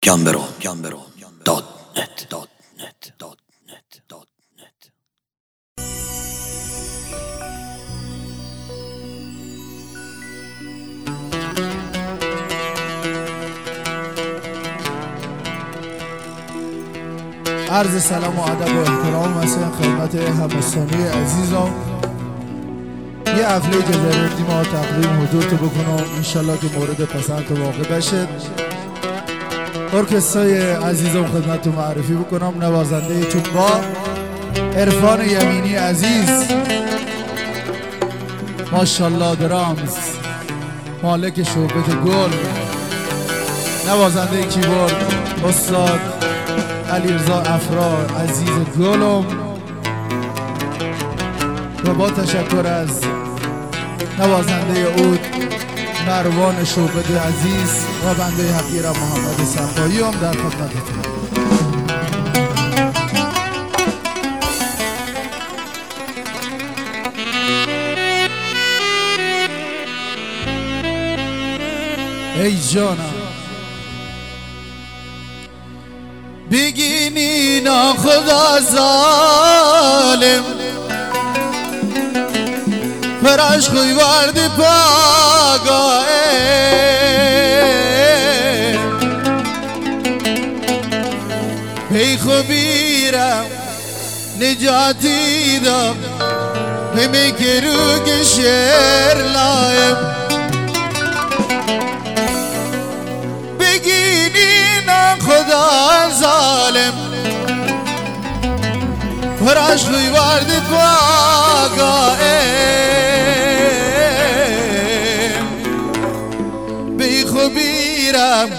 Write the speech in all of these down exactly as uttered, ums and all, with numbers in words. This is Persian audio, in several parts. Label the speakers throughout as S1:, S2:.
S1: گمبرو گمبرو دات نت دات نت دات نت دات نت.
S2: عرض سلام و ادب و احترام مثلا خدمت هموطنی عزیزم. یه حفله اجازه بدید ما تقدیم حضورتون بکنم، انشالله که مورد پسند واقع بشه. ارکسترای عزیزم خدمتتون معرفی بکنم. نوازنده چون با عرفان یمینی عزیز، ماشاءالله درامز، مالک شعبت گل. نوازنده کیبورد استاد علیرضا افرا عزیز گلم. و با تشکر از نوازنده عود مروان شعبت عزیز و بنده حقیرم محمد صفایی هم در خدمتتون. ای جانم بگینی ناخدا ظالم فرش خوی وردی پاگاه بی خوبیرم نجاتی دم بمی کرو که شیر لایم بگینی ناخدا ظالم فرش خوی وردی پاگاه بی خوبیرم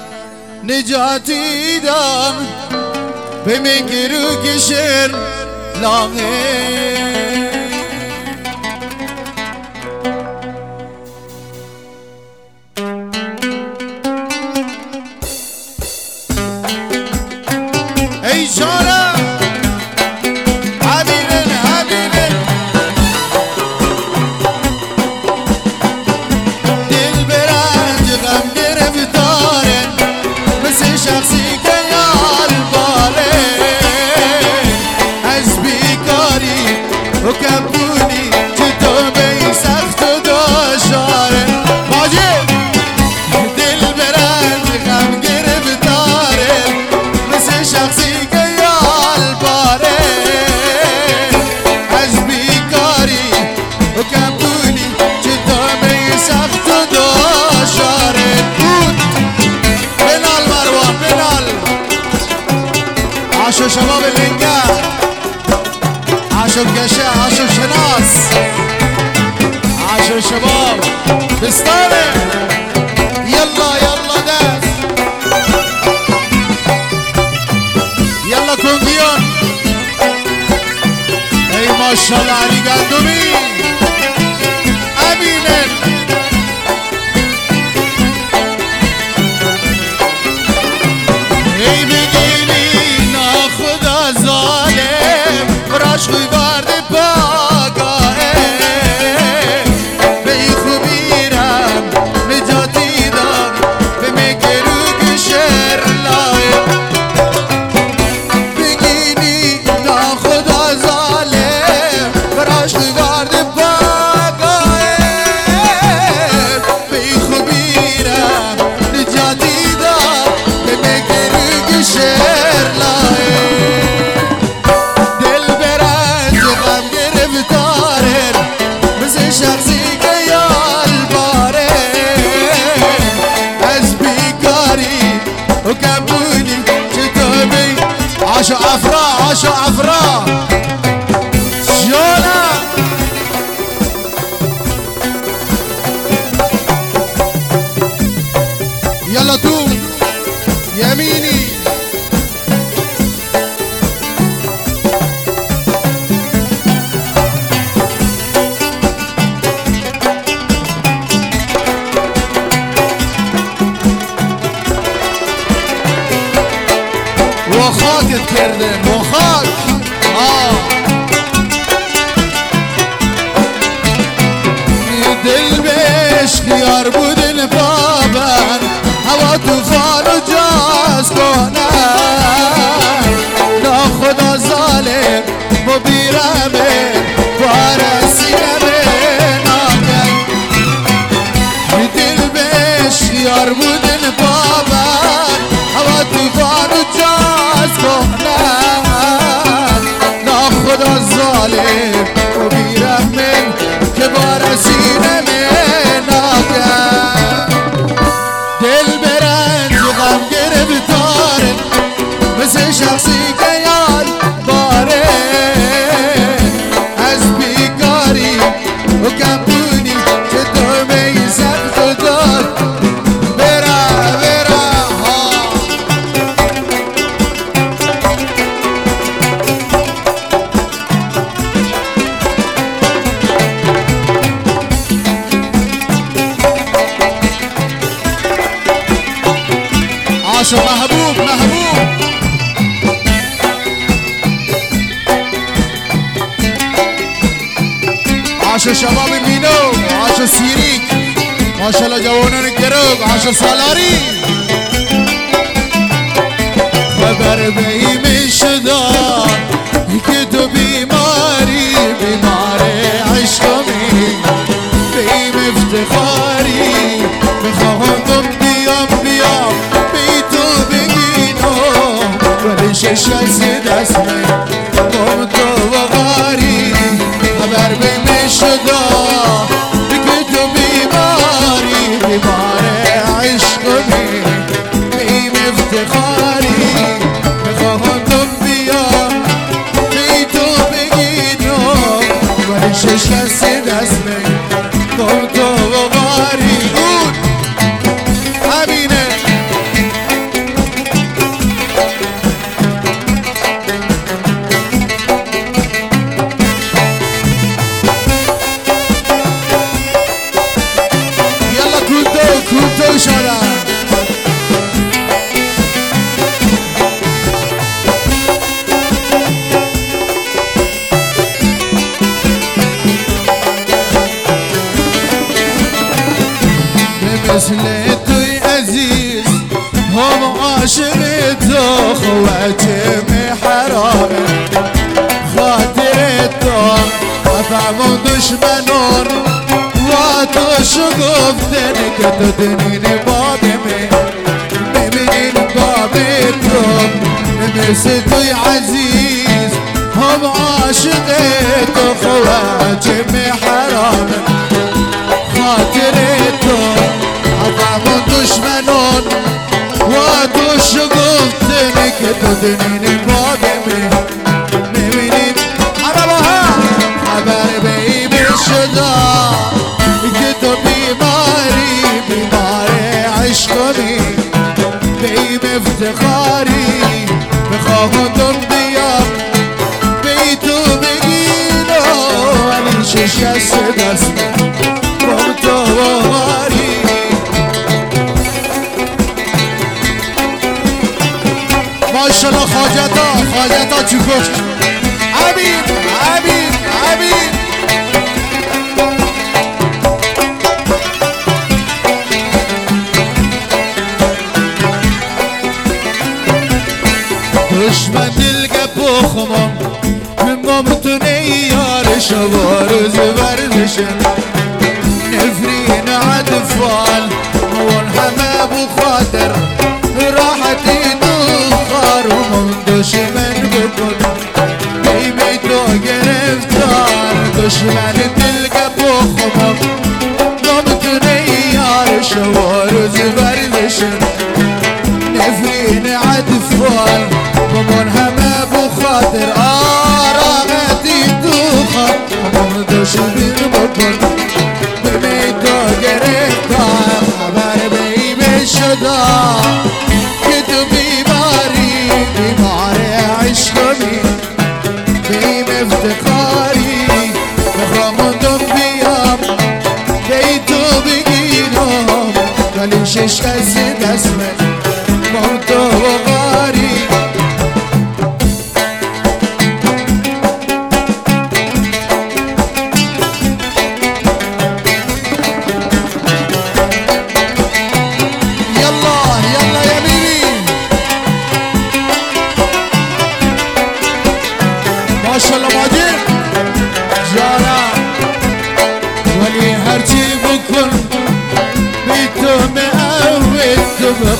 S2: نجاتی دم بمی کرو که شیر لایم ای جانم حبیبن حبیبن دل برنج غم گرفتارن مثل شخصی که یال باره از بیکاری و کبونی که تو بی سخت و داشاره باجه دل برنج غم گرفتارن مثل شخصی عاشق شباب لنگر، عاشق گشه، عاشق شناس، عاشق شباب بستانه. یلا یلا دست یلا کنگیان. ای ماشالله علی گندمی امینه ای بگیری فرش خوی وردی پاگاه بی خوبیرم نجاتی دم بمی کرو که شیر لایم بگینی ناخدا ظالم فرش خوی وردی پاگاه بی خوبیرم نجاتی دم بمی کرو که شیر لایم شخصی که یال باره از بیکاری و کبونی که تو بی عاشق افرا عاشق افرا جانا یلا تو یمینی و خاکت کردن و خاک دل به عشق یار بودن بابن هوا توفان و جاز جاز کنه نا خدا ظالم و بیرمه بارسیمه ناکن دل بهش یار بودن بابر هوا توفان جاز کنه نا خدا ظالم و بیرمه که بارسیمه ناکن دل برنج و غم گرفتاره مثل شخصی که یاد باره از بیکاری و کمبونی که تو میزن خدا برا برا عاشق محبوب محبوب عاشق شباب مینو عاشق سیریک ماشالله جوانان گروگ عاشق سالاری خبر بهیم شدن که تو بیماری بیمار عشقمی بهیم افتخاری میخواهم کم بیام بیام بی تو بگینم ولی شش از دست من کم تو وقاری خبر بهیم شدن که تو بیماری بیمار عشقمی بهیم افتخاری میخواهم کم بیام بی تو بگینم ولی شش از دست من کم تو وقاری بود همینه یالا کودو کودو شدن مثل توی عزیز هم عاشق تو خواتم حرامه خاطر تو افهم دشمنان و تو شگفتن که تو دنین بابمه ببینین باب تو مثل توی عزیز هم عاشق تو خواتم حرامه خاطر تو افهم دشمنان و تو شگفتن که تو دنین بابمه ببینین خبر بهیم شدن که تو بیماری بیمار عشقمی بهیم افتخاری بخواهم تو بیام بی تو بگینم ولی شش از دست کم تو وقاری ماشالله خواجتا خواجتا چی گفت عبید عبید عبید دشمن دلگه بخمم ممتونه یارش وارز ورزشن نفرین عدفال مون همه بخاطر راحتی دخار و من دشمن بکن بیمی تو گرفتار دشمن دلگه بخمم ممتونه یارش وارز ورزشن نفرین عدفال مون همه بخاطر آراغتی دخار من دشمن بکن بیمی تو گرفتار خبر بهیم شدن که تو بیماری بیمار عشقمی بهیم افتخاری بخواهم تو بیام بی تو بگینم ولی شش از دست من کم تو وقاری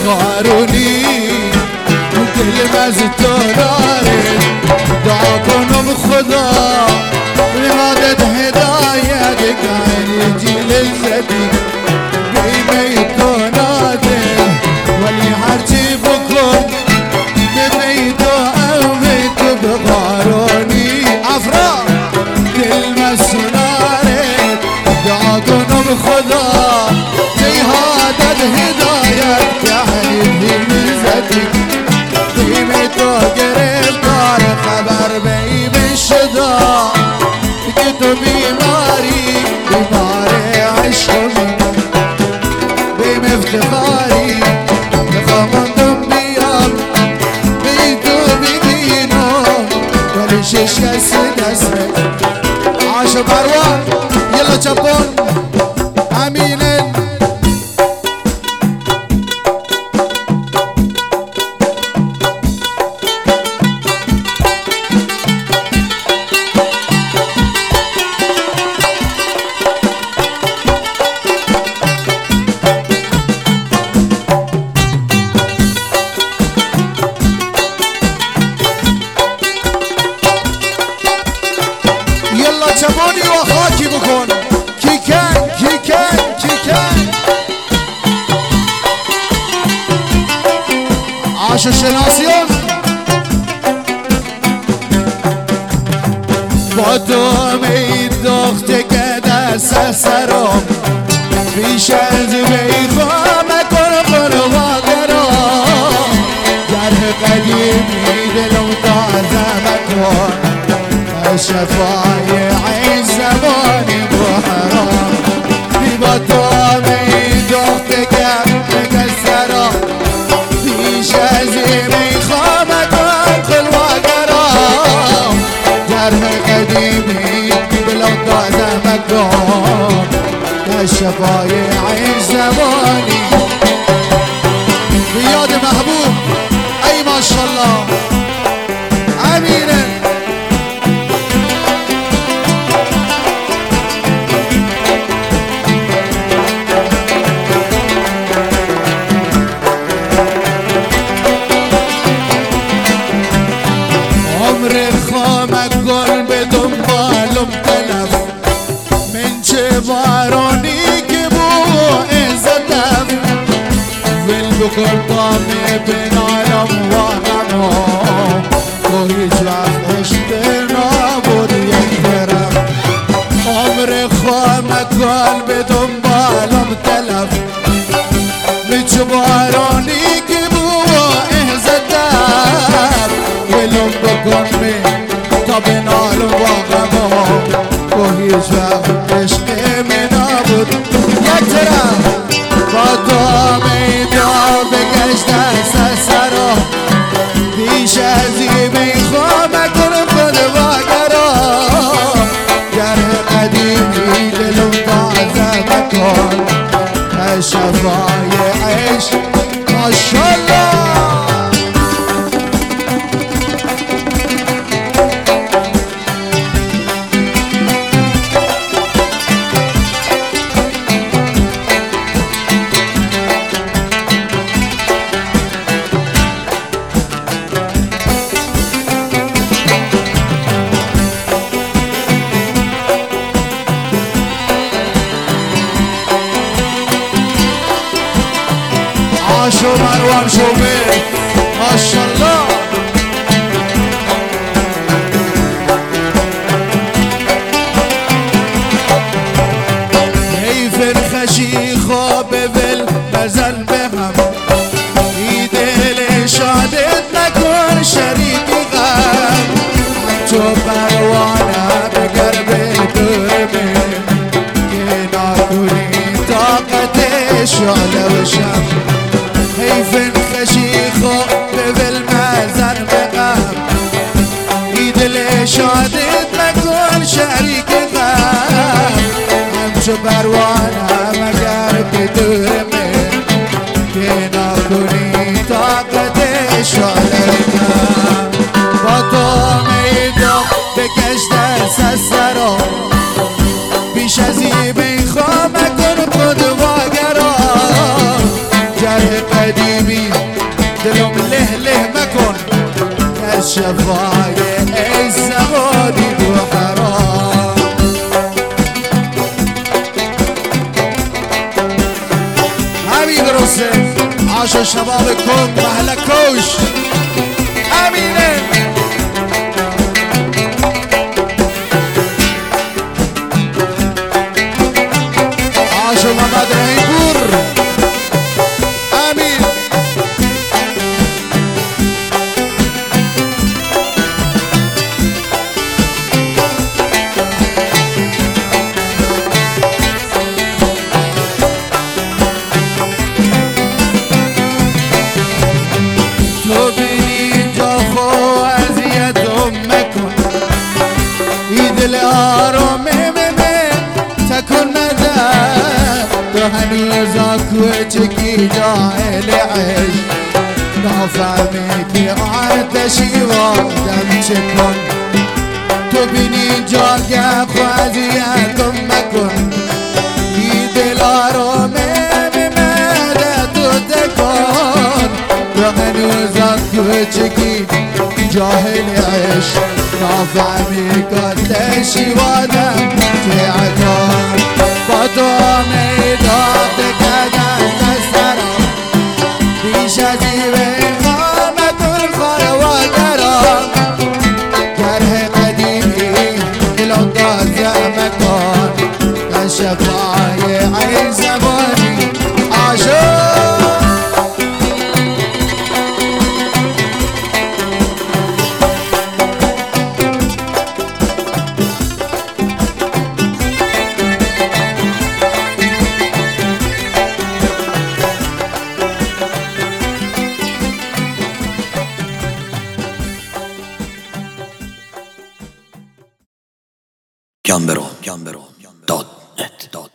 S2: بخارونی دل از تو داره دعا کنم خدا نمادت هدایت کاری جیل زدی بیمی تو ناده ولی هرچی بکن بیمی تو اوی تو بخارونی افرا دل مسوناره دعا کنم خدا جهادت هدایت کاری جیل زدی بیمی تو گرفتار خبر بیمی شدا که تو بیماری بیماری عشقمی بیم افتخاری بخواهندم بیام بی تو ببینم ولی شش کسی دسته عاش و پروان یلا چپون امینن چمانی و خاکی بکن کیکن کیکن کیکن عاشق شناسیون با تو میداخته که دست سرم بیش از بیخوام کنم قربانگرم در قدیمی دلم تازه مکن شفای عین زمانی بحرام با تو میداخته که مکسرا بیش از میخوام کن خلواگرام جرح قدیمی بلو تازه مکن شفای عین زمانی بیاد محبوب ای ماشالله امینه بارونی که بو عزتم ول بکن طامه بنارم و غمام تو هیچ وقت عشق نبود یک درم عمر خواهم کن به دنبالم تلف بچ بارونی که بو عزتم ولم بکن به تا بنارم و غمام تو هیچ وقت عشق یک طرف با تو میدان بگشت دست سرا بیش از این میخوام کنم خود واگرام گره قدیمی دلم تازه مکن شفای عشق ماشالله له مکن از شفای ای زمانی دو حرام همین درسته عاشق شباب کن محل کوش امینه عاشق محمد رحیم پور امین تو بینی جا خو اذیتم مکن ای دل آرامه ممه تکن ندم تو هنوز کوچکی جاهل عشق نافهمی که آتشی وادم چکن تو بینی جا خو اذیتم مکن ای دل آرامه ممه تو تکن تو هنوز کوچکی جاهل عشق نافهمی کاتشی وادم چکن با تو میداد کدن دسترم بیش از این قامت الخروات رام گره قدیمی دلم دازم مکن کن شفای عین زمانی عاشق
S1: Gambero, Gambero, dot net, dot